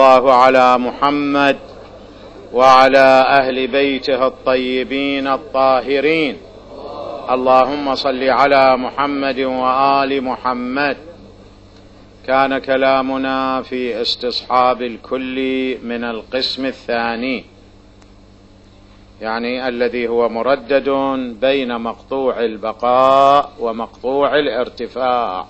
الله على محمد وعلى أهل بيته الطيبين الطاهرين. اللهم صل على محمد وآل محمد. كان كلامنا في استصحاب الكل من القسم الثاني، يعني الذي هو مردد بين مقطوع البقاء ومقطوع الارتفاع.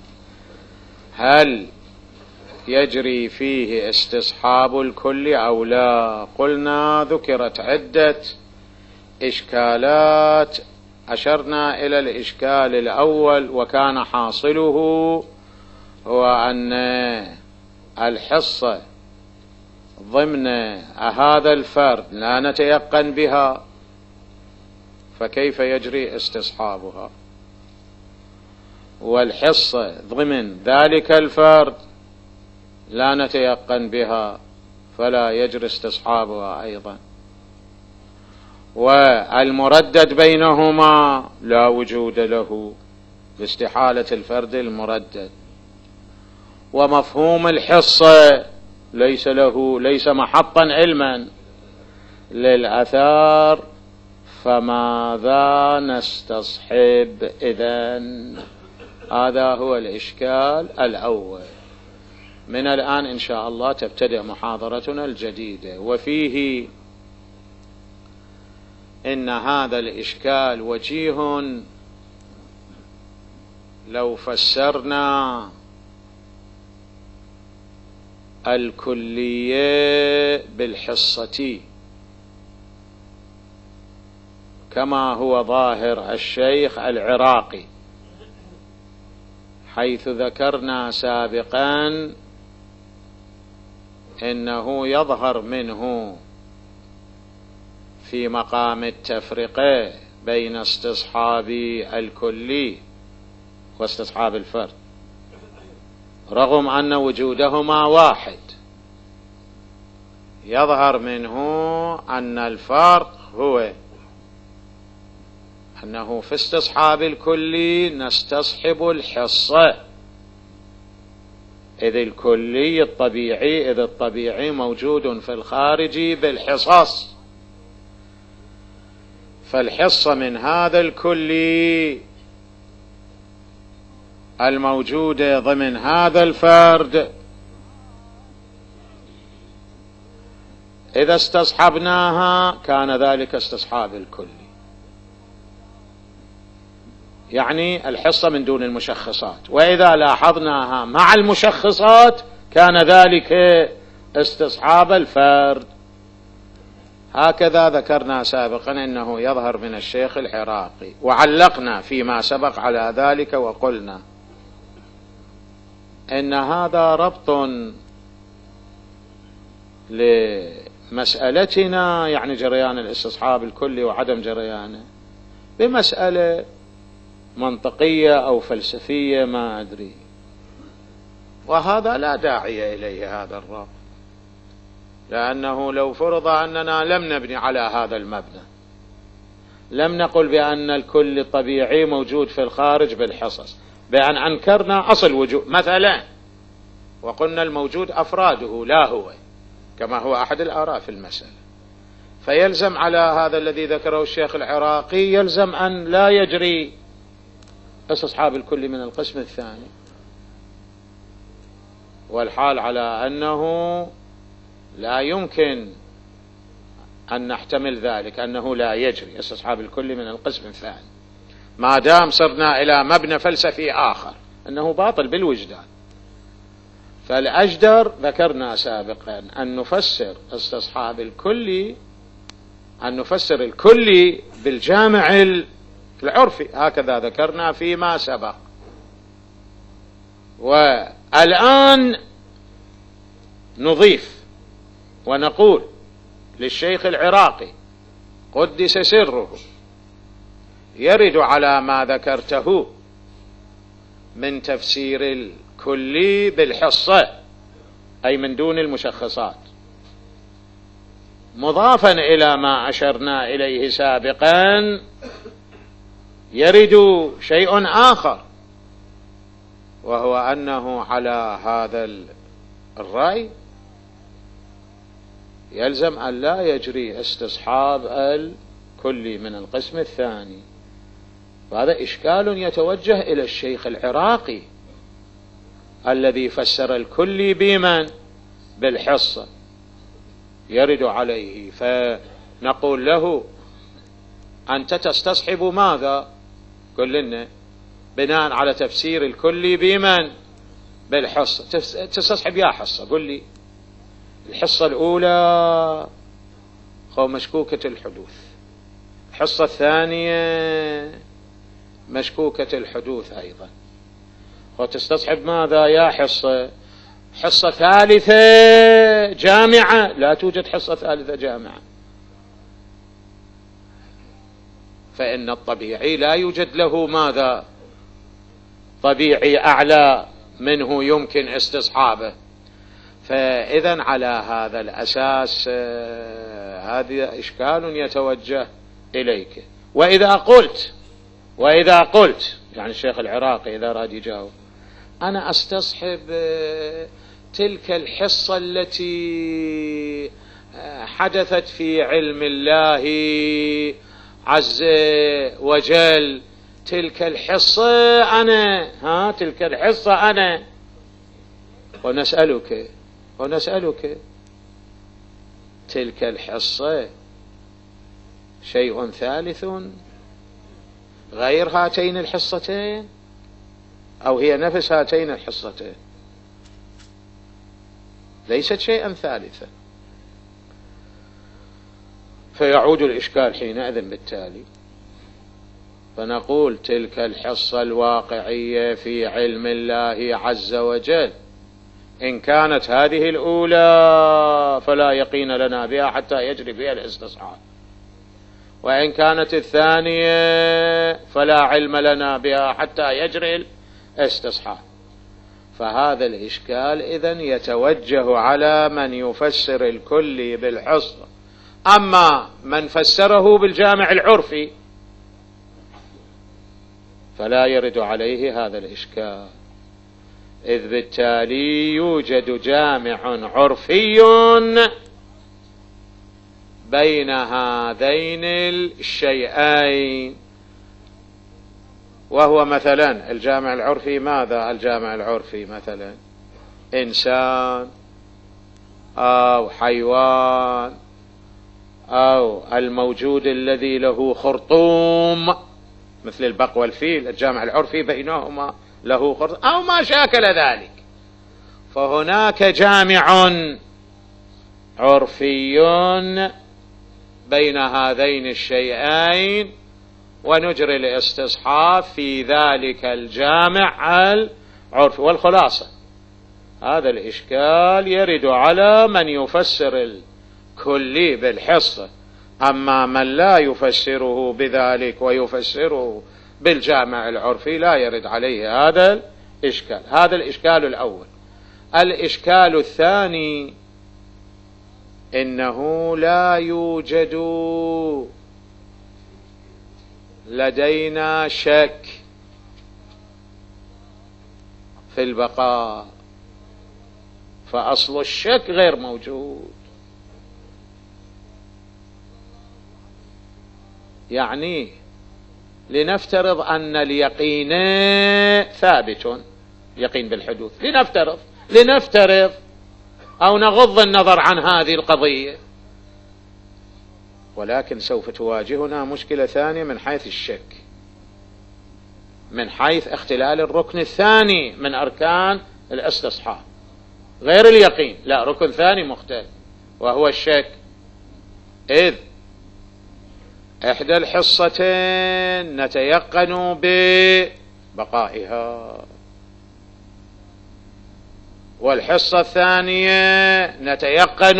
هل يجري فيه استصحاب الكل أو لا؟ قلنا ذكرت عدة إشكالات، أشرنا إلى الإشكال الأول وكان حاصله هو أن الحصة ضمن هذا الفرد لا نتيقن بها، فكيف يجري استصحابها؟ والحصة ضمن ذلك الفرد لا نتيقن بها، فلا يجري استصحابها أيضا. والمردد بينهما لا وجود له باستحالة الفرد المردد. ومفهوم الحصة ليس محطا علما للأثار، فماذا نستصحب إذن؟ هذا هو الإشكال الأول. من الآن إن شاء الله تبتدئ محاضرتنا الجديدة، وفيه إن هذا الإشكال وجيه لو فسرنا الكلية بالحصة كما هو ظاهر الشيخ العراقي، حيث ذكرنا سابقا إنه يظهر منه في مقام التفرقة بين استصحاب الكلي واستصحاب الفرد، رغم أن وجودهما واحد. يظهر منه أن الفرق هو أنه في استصحاب الكلي نستصحب الحصة، إذ الكلي الطبيعي موجود في الخارج بالحصص، فالحصة من هذا الكلي الموجودة ضمن هذا الفرد إذا استصحبناها كان ذلك استصحاب الكلي، يعني الحصة من دون المشخصات، وإذا لاحظناها مع المشخصات كان ذلك استصحاب الفرد. هكذا ذكرنا سابقا إنه يظهر من الشيخ العراقي، وعلقنا فيما سبق على ذلك وقلنا إن هذا ربط لمسألتنا، يعني جريان الاستصحاب الكلي وعدم جريانه، بمسألة منطقية أو فلسفية ما أدري، وهذا لا داعي إليه هذا الربط، لأنه لو فرض أننا لم نبني على هذا المبنى، لم نقل بأن الكل الطبيعي موجود في الخارج بالحصص، بأن أنكرنا أصل وجود مثلا وقلنا الموجود أفراده لا هو، كما هو أحد الآراء في المسألة، فيلزم على هذا الذي ذكره الشيخ العراقي يلزم أن لا يجري استصحاب الكل من القسم الثاني، والحال على أنه لا يمكن أن نحتمل ذلك، أنه لا يجري استصحاب الكل من القسم الثاني، ما دام صرنا إلى مبنى فلسفي آخر أنه باطل بالوجدان. فالأجدر ذكرنا سابقا أن نفسر استصحاب الكل، أن نفسر الكل بالجامع العرفي، هكذا ذكرنا فيما سبق. والآن نضيف ونقول للشيخ العراقي قدس سره يرد على ما ذكرته من تفسير الكلي بالحصة، أي من دون المشخصات، مضافا إلى ما أشرنا إليه سابقا يرد شيء آخر، وهو أنه على هذا الرأي يلزم أن لا يجري استصحاب الكلي من القسم الثاني. وهذا إشكال يتوجه إلى الشيخ العراقي الذي فسر الكلي بمن؟ بالحصة، يرد عليه. فنقول له أنت تستصحب ماذا؟ قل لنا بناء على تفسير الكلي بمن؟ بالحصة. تستصحب يا حصة، قل لي الحصة الأولى مشكوكة الحدوث، الحصة الثانية مشكوكة الحدوث أيضا، وتستصحب ماذا يا حصة؟ حصة ثالثة جامعة. لا توجد حصة ثالثة جامعة، فإن الطبيعي لا يوجد له ماذا؟ طبيعي أعلى منه يمكن استصحابه. فإذا على هذا الأساس هذا إشكال يتوجه إليك. وإذا قلت يعني الشيخ العراقي إذا راد يجاوب، أنا أستصحب تلك الحصة التي حدثت في علم الله عز وجل، تلك الحصة أنا ونسألك تلك الحصة شيء ثالث غير هاتين الحصتين أو هي نفس هاتين الحصتين؟ ليست شيئا ثالثا. فيعود الإشكال حينئذ بالتالي، فنقول تلك الحصة الواقعية في علم الله عز وجل إن كانت هذه الأولى فلا يقين لنا بها حتى يجري بها الاستصحاب، وإن كانت الثانية فلا علم لنا بها حتى يجري الاستصحاب. فهذا الإشكال إذن يتوجه على من يفسر الكلي بالحصة. أما من فسره بالجامع العرفي فلا يرد عليه هذا الإشكال، إذ بالتالي يوجد جامع عرفي بين هذين الشيئين، وهو مثلا الجامع العرفي ماذا؟ الجامع العرفي مثلا إنسان أو حيوان أو الموجود الذي له خرطوم مثل البق والفيل، الجامع العرفي بينهما له خرطوم أو ما شاكل ذلك. فهناك جامع عرفي بين هذين الشيئين ونجري الاستصحاب في ذلك الجامع العرفي. والخلاصة هذا الإشكال يرد على من يفسر الكلي بالحصة. أما من لا يفسره بذلك ويفسره بالجامع العرفي لا يرد عليه هذا الإشكال. هذا الإشكال الأول. الإشكال الثاني إنه لا يوجد لدينا شك في البقاء، فأصل الشك غير موجود. يعني لنفترض أن اليقين ثابت، يقين بالحدوث، لنفترض أو نغض النظر عن هذه القضية، ولكن سوف تواجهنا مشكلة ثانية من حيث الشك، من حيث اختلال الركن الثاني من أركان الاستصحاب، غير اليقين، لا، ركن ثاني مختلف وهو الشك. إذ إحدى الحصتين نتيقن ببقائها، والحصة الثانية نتيقن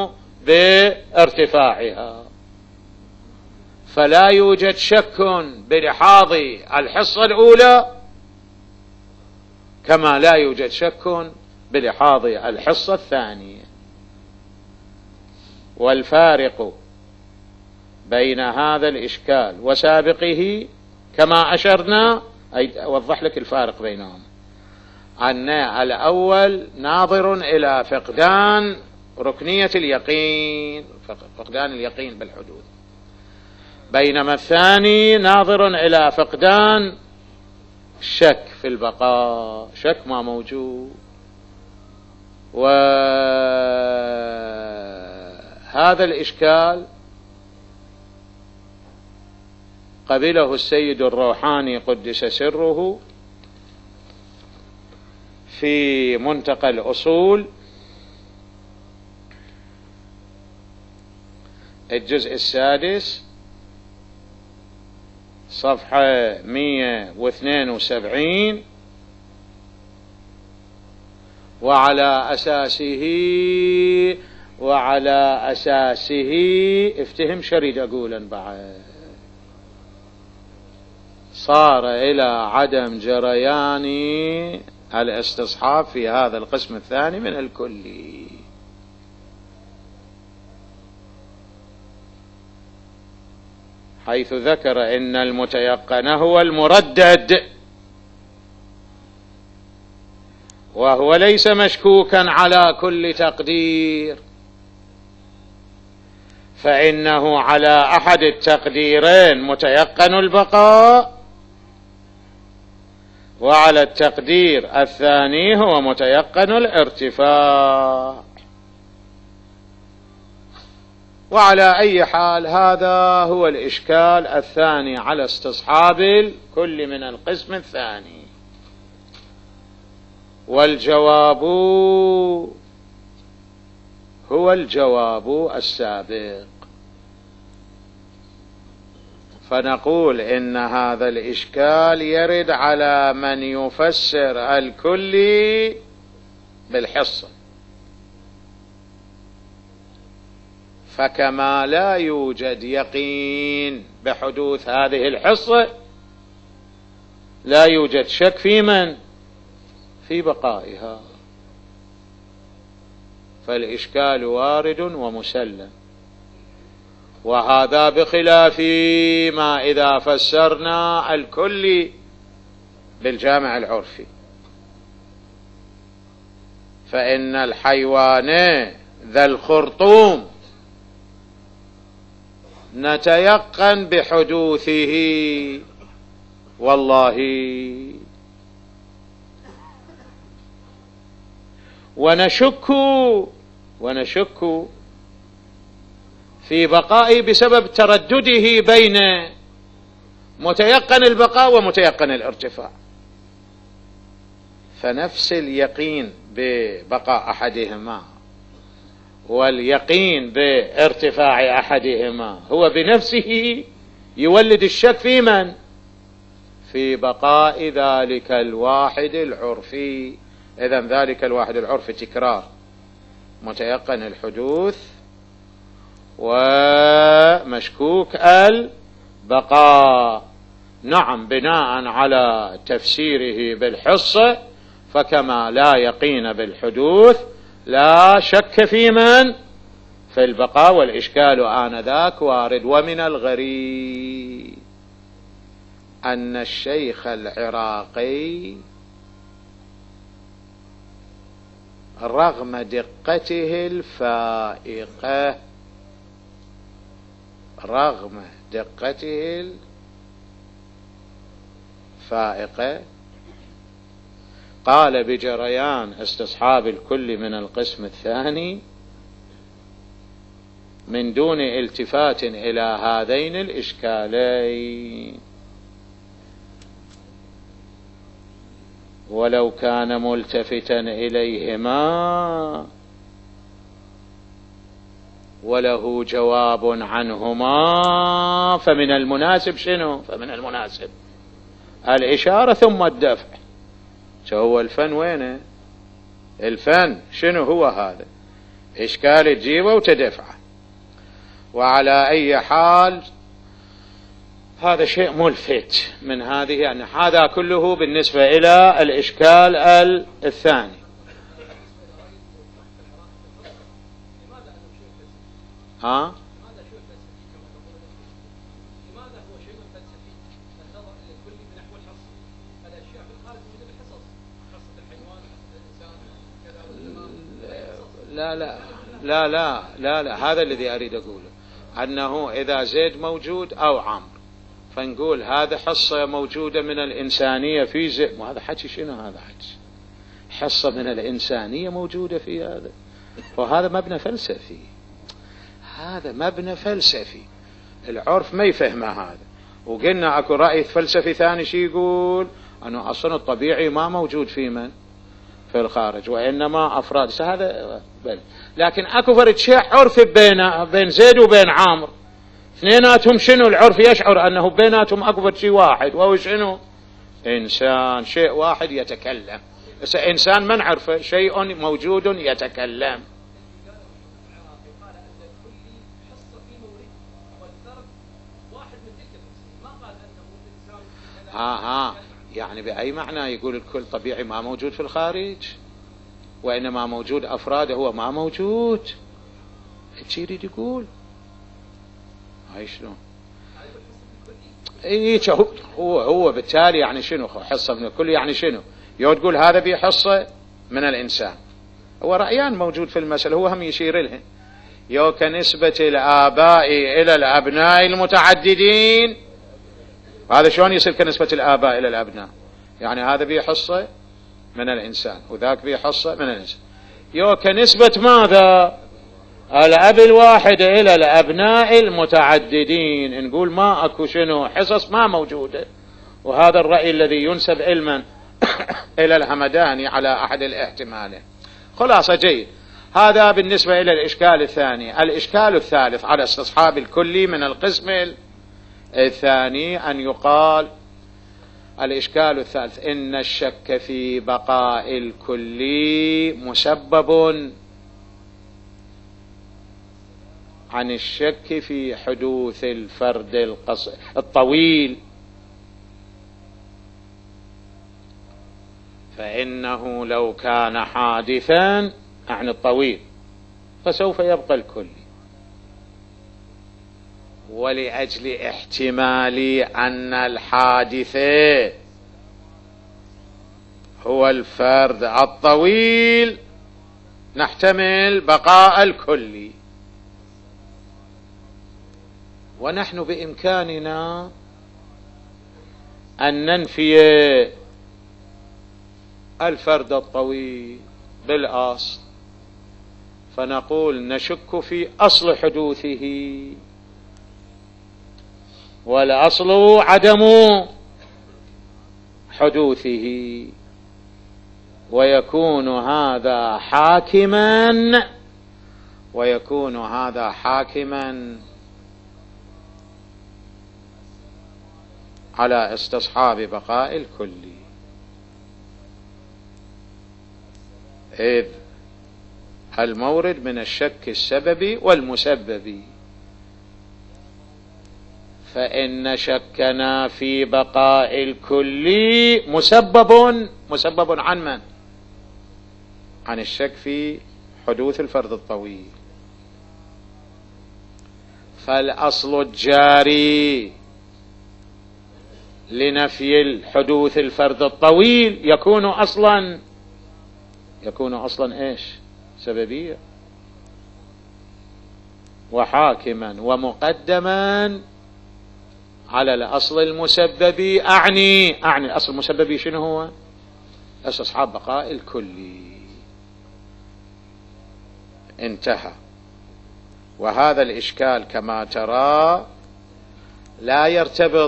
بارتفاعها، فلا يوجد شك بلحاظ الحصة الأولى كما لا يوجد شك بلحاظ الحصة الثانية. والفارق بين هذا الإشكال وسابقه كما أشرنا، أوضح لك الفارق بينهم، أن الأول ناظر إلى فقدان ركنية اليقين، فقدان اليقين بالحدوث، بينما الثاني ناظر إلى فقدان الشك في البقاء، شك ما موجود. وهذا الإشكال قبله السيد الروحاني قدس سره في منتقى الأصول الجزء السادس صفحة 172، وعلى أساسه افتهم شريد أقولا بعد صار إلى عدم جريان الاستصحاب في هذا القسم الثاني من الكلي. حيث ذكر إن المتيقن هو المردد، وهو ليس مشكوكا على كل تقدير، فإنه على أحد التقديرين متيقن البقاء، وعلى التقدير الثاني هو متيقن الارتفاع. وعلى أي حال هذا هو الإشكال الثاني على استصحاب الكل من القسم الثاني. والجواب هو الجواب السابق، فنقول إن هذا الإشكال يرد على من يفسر الكل بالحصة، فكما لا يوجد يقين بحدوث هذه الحصة لا يوجد شك في من؟ في بقائها، فالإشكال وارد ومسلم. وهذا بخلاف ما إذا فسرنا الكل بالجامع العرفي، فإن الحيوان ذا الخرطوم نتيقن بحدوثه والله، ونشك في بقائه بسبب تردده بين متيقن البقاء ومتيقن الارتفاع. فنفس اليقين ببقاء أحدهما واليقين بارتفاع أحدهما هو بنفسه يولد الشك في من؟ في بقاء ذلك الواحد العرفي. إذن ذلك الواحد العرفي تكرار متيقن الحدوث ومشكوك البقاء. نعم، بناء على تفسيره بالحصة، فكما لا يقين بالحدوث لا شك في من؟ في البقاء، والإشكال آنذاك وارد. ومن الغريب أن الشيخ العراقي رغم دقته الفائقة قال بجريان استصحاب الكل من القسم الثاني من دون التفات إلى هذين الإشكالين، ولو كان ملتفتا إليهما وله جواب عنهما فمن المناسب شنو؟ فمن المناسب الإشارة ثم الدفع. هو الفن وينه؟ الفن شنو هو؟ هذا إشكال تجيبه وتدفعه. وعلى أي حال هذا شيء ملفت من هذه، يعني هذا كله بالنسبة إلى الإشكال الثاني. ها؟ لا لا لا لا، هذا الذي أريد أقوله، أنه إذا زيد موجود أو عمرو فنقول هذا حصة موجودة من الإنسانية في زيد. وهذا حكي شنو؟ هذا حكي حصة من الإنسانية موجودة في هذا، وهذا مبنى فلسفي، هذا مبنى فلسفي العرف ما يفهمه هذا. وقلنا اكو رأي فلسفي ثاني شي يقول انه اصلا الطبيعي ما موجود في من في الخارج وانما افراد هذا بل. لكن اكو فرق شيء عرفي بين زيد وبين عامر، اثنيناتهم شنو العرف يشعر انه بيناتهم اكبر شيء واحد، وهو شنو؟ انسان، شيء واحد يتكلم. بس انسان من عرفه شيء موجود يتكلم. ها يعني بأي معنى يقول الكل طبيعي ما موجود في الخارج وإنما موجود أفراده هو ما موجود؟ ايش يريد يقول؟ هاي شنو؟ اي هو بالتالي يعني شنو حصة من الكل؟ يعني شنو؟ يو تقول هذا بيه حصة من الإنسان. هو رأيان موجود في المسألة، هو هم يشير لهن. يو كنسبة الآباء إلى الأبناء المتعددين، هذا شلون يصير كنسبة الآباء إلى الأبناء؟ يعني هذا بيه حصة من الإنسان وذاك بيه حصة من الإنسان. يو كنسبة ماذا؟ الأب الواحد إلى الأبناء المتعددين، نقول ما أكو شنو حصص ما موجودة. وهذا الرأي الذي ينسب علما إلى الهمداني على أحد الاحتمالين. خلاصة جيد. هذا بالنسبة إلى الإشكال الثاني. الإشكال الثالث على استصحاب الكلي من القسم الثاني أن يقال الإشكال الثالث إن الشك في بقاء الكلي مسبب عن الشك في حدوث الفرد الطويل، فإنه لو كان حادثا عن الطويل فسوف يبقى الكلي. ولأجل احتمال أن الحادث هو الفرد الطويل نحتمل بقاء الكلي. ونحن بإمكاننا أن ننفي الفرد الطويل بالأصل، فنقول نشك في أصل حدوثه، والأصل عدم حدوثه، ويكون هذا حاكما على استصحاب بقاء الكلي، إذ المورد من الشك السببي والمسببي. فإن شكنا في بقاء الكلي مسبب عن من؟ عن الشك في حدوث الفرد الطويل. فالأصل الجاري لنفي الحدوث الفرد الطويل يكون أصلا إيش؟ سببية، وحاكما ومقدما على الأصل المسببي. أعني الأصل المسببي شنو هو؟ استصحاب بقاء الكلي. انتهى. وهذا الإشكال كما ترى لا يرتبط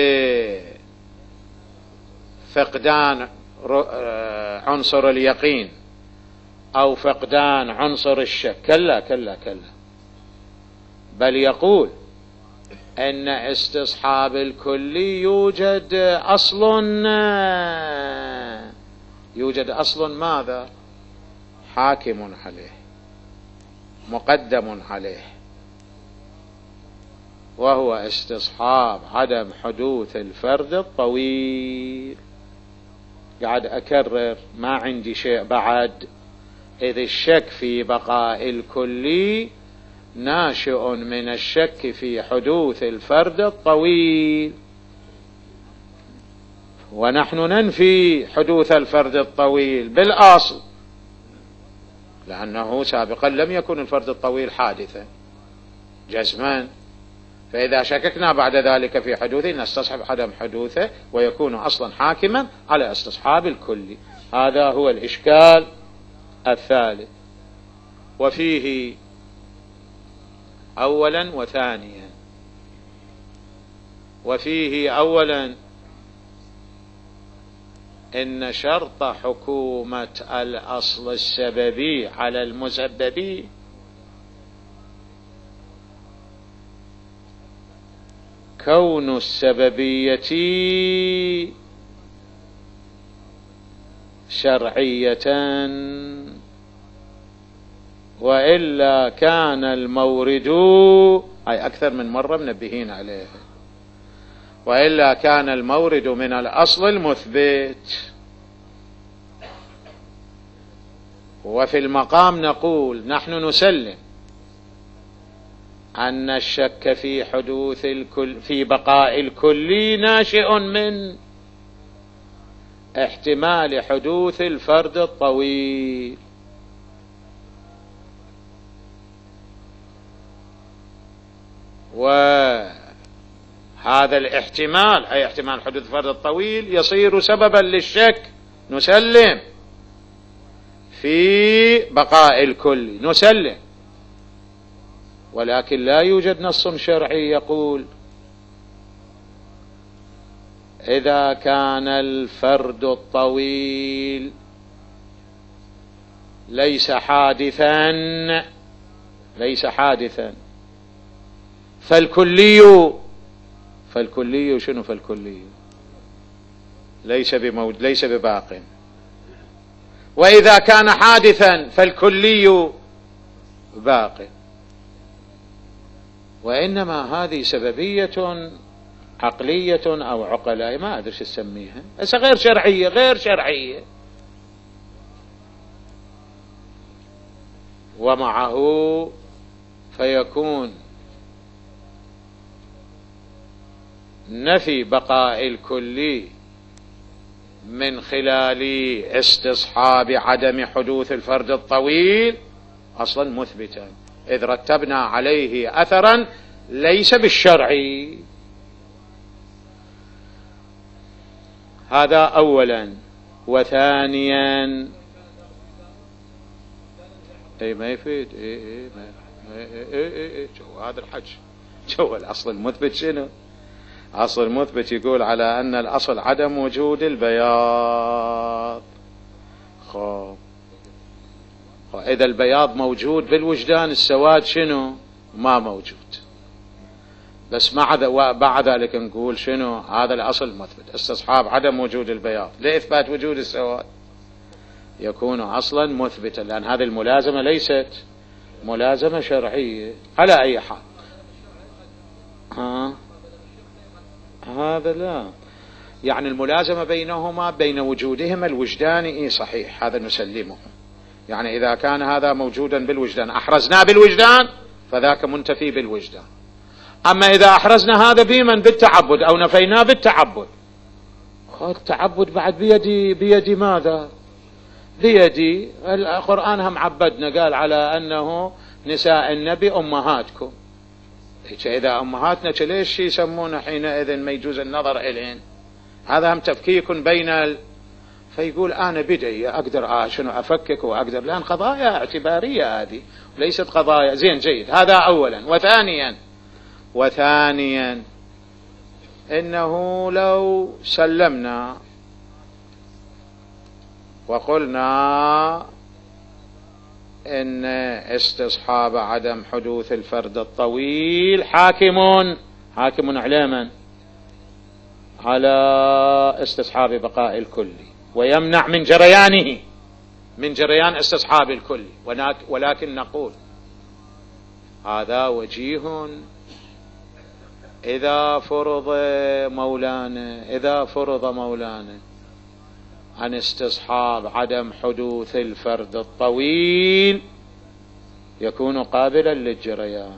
بفقدان عنصر اليقين أو فقدان عنصر الشك، كلا، بل يقول أن استصحاب الكلي يوجد أصل ماذا؟ حاكم عليه مقدم عليه، وهو استصحاب عدم حدوث الفرد الطويل. قاعد أكرر ما عندي شيء بعد، إذ الشك في بقاء الكلي ناشئ من الشك في حدوث الفرد الطويل، ونحن ننفي حدوث الفرد الطويل بالأصل. لأنه سابقا لم يكن الفرد الطويل حادثا جزما، فإذا شككنا بعد ذلك في حدوثه نستصحب عدم حدوثه ويكون أصلا حاكما على استصحاب الكل. هذا هو الإشكال الثالث. وفيه أولا وثانيا. وفيه أولا إن شرط حكومة الأصل السببي على المسبب كون السببية شرعية، وإلا كان المورد، أي أكثر من مرة منبهين عليه، وإلا كان المورد من الأصل المثبت. وفي المقام نقول نحن نسلم أن الشك في حدوث الكل في بقاء الكل ناشئ من احتمال حدوث الفرد الطويل، وهذا الاحتمال أي احتمال حدوث الفرد الطويل يصير سببا للشك، نسلم في بقاء الكل، نسلم. ولكن لا يوجد نص شرعي يقول إذا كان الفرد الطويل ليس حادثا فالكلي شنو؟ فالكلي ليس بباق، وإذا كان حادثا فالكلي باق. وإنما هذه سببية عقلية أو عقلاء، ما أدري شو اسميها، بس غير شرعية. ومعه فيكون نفي بقاء الكلي من خلال استصحاب عدم حدوث الفرد الطويل أصلا مثبتا، إذ رتبنا عليه أثرا ليس بالشرعي. هذا أولا. وثانيا ما يفيد جو هذا الحج، جو الأصل المثبت شنو؟ أصل المثبت يقول على أن الأصل عدم وجود البياض. إذا البياض موجود بالوجدان، السواد شنو؟ ما موجود. بس بعد ذلك نقول شنو؟ هذا الأصل المثبت استصحاب عدم وجود البياض لإثبات وجود السواد، يكون أصلا مثبتا، لأن هذه الملازمة ليست ملازمة شرعية على أي حال. هذا لا، يعني الملازمة بينهما بين وجودهما الوجداني صحيح، هذا نسلمه. يعني إذا كان هذا موجودا بالوجدان أحرزناه بالوجدان فذاك منتفي بالوجدان. أما إذا أحرزنا هذا بمن؟ بالتعبد، أو نفيناه بالتعبد. التعبد بعد بيدي ماذا؟ بيدي القرآن هم عبدنا، قال على أنه نساء النبي أمهاتكم. إذا أمهاتنا ليش يسمونه حينئذ ما يجوز النظر إليهن؟ هذا هم تفكيك بين فيقول أنا بدي أقدر شنو أفكك وأقدر، لأن قضايا اعتبارية هذه ليست قضايا. زين جيد، هذا أولا. وثانيا إنه لو سلمنا وقلنا إن استصحاب عدم حدوث الفرد الطويل حاكم على من؟ على استصحاب بقاء الكل، ويمنع من جريانه، من جريان استصحاب الكل. ولكن نقول هذا وجيه إذا فرض مولانا عن استصحاب عدم حدوث الفرد الطويل يكون قابلا للجريان،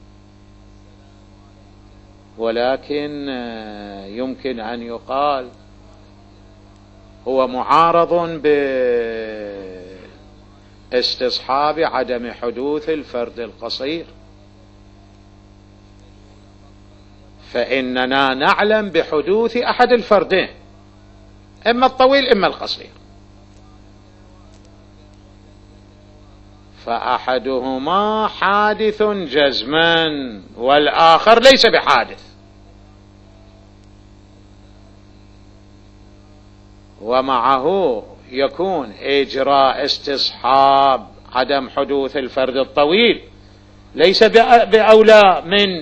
ولكن يمكن أن يقال هو معارض استصحاب عدم حدوث الفرد القصير، فإننا نعلم بحدوث أحد الفردين، إما الطويل إما القصير، فأحدهما حادث جزما والآخر ليس بحادث، ومعه يكون إجراء استصحاب عدم حدوث الفرد الطويل ليس بأولى من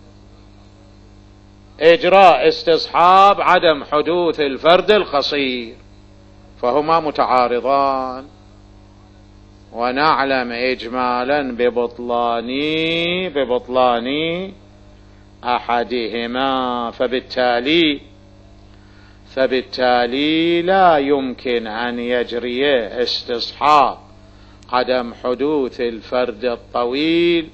إجراء استصحاب عدم حدوث الفرد القصير، فهما متعارضان، ونعلم إجمالا ببطلان أحدهما، فبالتالي لا يمكن أن يجري استصحاب عدم حدوث الفرد الطويل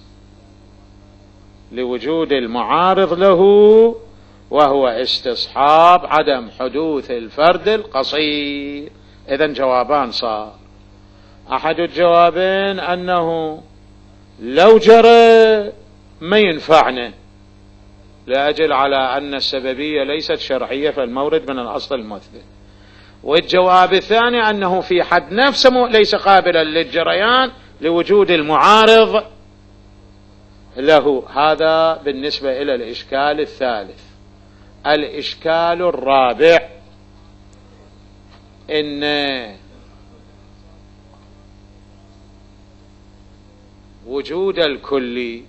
لوجود المعارض له، وهو استصحاب عدم حدوث الفرد القصير. إذن جوابان صار. أحد الجوابين أنه لو جرى ما ينفعنا لأجل على أن السببية ليست شرعية فالمورد من الأصل المثبت، والجواب الثاني أنه في حد نفسه ليس قابلا للجريان لوجود المعارض له. هذا بالنسبة إلى الإشكال الثالث. الإشكال الرابع إن وجود الكلي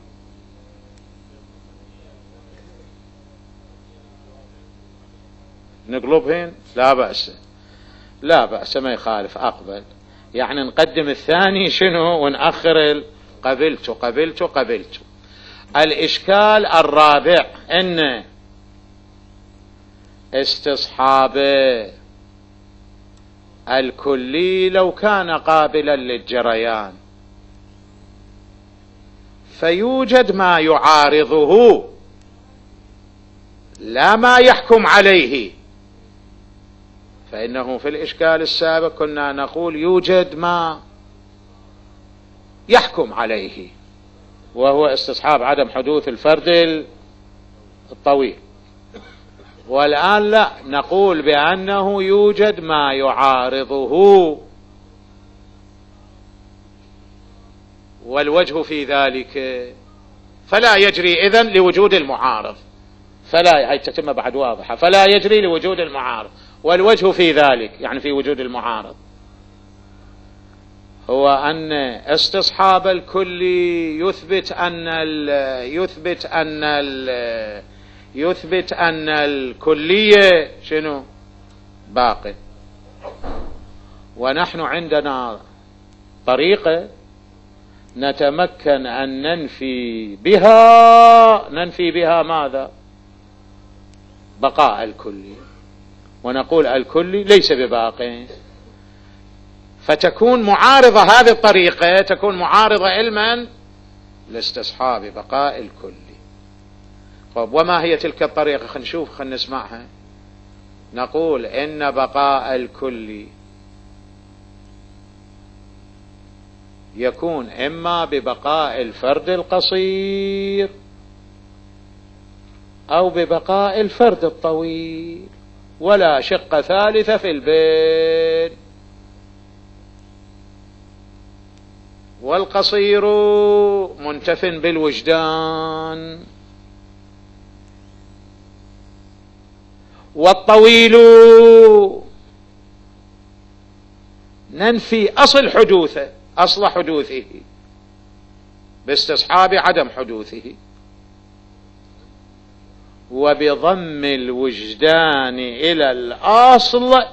نقلبهن لا بأس ما يخالف، أقبل يعني نقدم الثاني شنو ونأخر قبلت. الإشكال الرابع أن استصحاب الكلي لو كان قابلا للجريان فيوجد ما يعارضه لا ما يحكم عليه، فإنه في الإشكال السابق كنا نقول يوجد ما يحكم عليه وهو استصحاب عدم حدوث الفرد الطويل، والآن لا، نقول بأنه يوجد ما يعارضه، والوجه في ذلك فلا يجري إذن لوجود المعارض، فلا، هي تتم بعد واضحة، فلا يجري لوجود المعارض، والوجه في ذلك يعني في وجود المعارض هو أن استصحاب الكلي يثبت أن الكلية شنو باقي، ونحن عندنا طريقة نتمكن أن ننفي بها ماذا؟ بقاء الكلي، ونقول الكلي ليس بباقي، فتكون معارضة، هذه الطريقة تكون معارضة علما لاستصحاب بقاء الكلي. طيب وما هي تلك الطريقة؟ خلينا نسمعها. نقول إن بقاء الكلي يكون إما ببقاء الفرد القصير أو ببقاء الفرد الطويل، ولا شق ثالثة في البين، والقصير منتف بالوجدان، والطويل ننفي أصل حدوثه باستصحاب عدم حدوثه، وبضم الوجدان إلى الأصل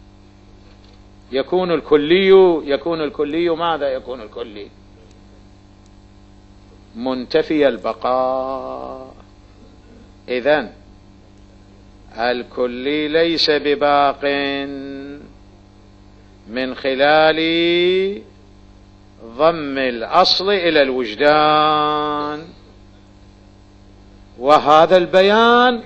يكون الكلي ماذا؟ يكون الكلي منتفي البقاء. إذن الكلي ليس بباق من خلال ضم الأصل إلى الوجدان، وهذا البيان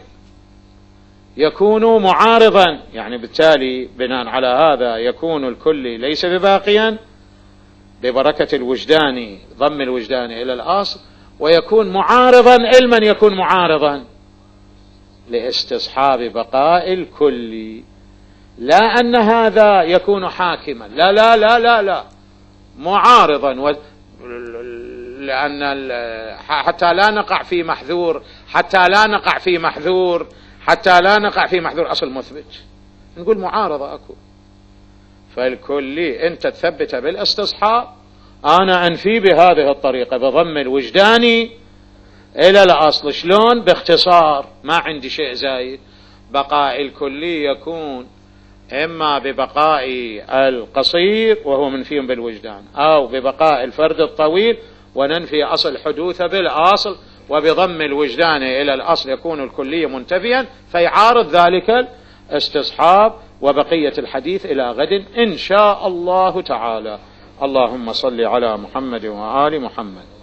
يكون معارضا، يعني بالتالي بناء على هذا يكون الكلي ليس بباقيا ببركة الوجدان، ضم الوجدان إلى الأصل، ويكون معارضا. علما يكون معارضا لاستصحاب بقاء الكل، لا أن هذا يكون حاكما، لا لا لا لا لا، معارضا. لأن حتى لا نقع في محذور، حتى لا نقع في محذور، حتى لا نقع في محذور أصل مثبت، نقول معارضة أكو. فالكلي أنت تثبت بالاستصحاب، أنا أنفي بهذه الطريقة بضم الوجدان إلى الأصل. شلون؟ باختصار، ما عندي شيء زايد. بقاء الكلي يكون إما ببقاء القصير وهو منفي بالوجدان، أو ببقاء الفرد الطويل وننفي أصل حدوثه بالأصل، وبضم الوجدان إلى الأصل يكون الكلي منتفيا، فيعارض ذلك الاستصحاب. وبقية الحديث إلى غد إن شاء الله تعالى. اللهم صل على محمد وآل محمد.